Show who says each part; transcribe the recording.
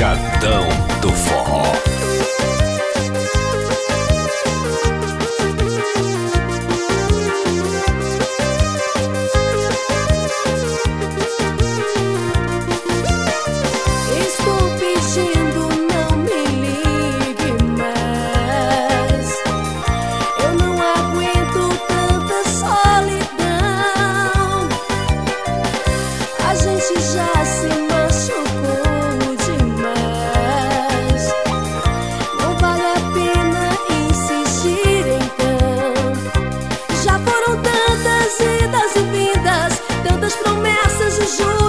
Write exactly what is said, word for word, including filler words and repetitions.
Speaker 1: Pancadão do Forró.
Speaker 2: Estou pedindo, não me ligue mais. Eu não aguento tanta solidão. A gente já se machucou demais. Não vale a pena insistir então. Já foram tantas idas e vindas, tantas promessas de juros.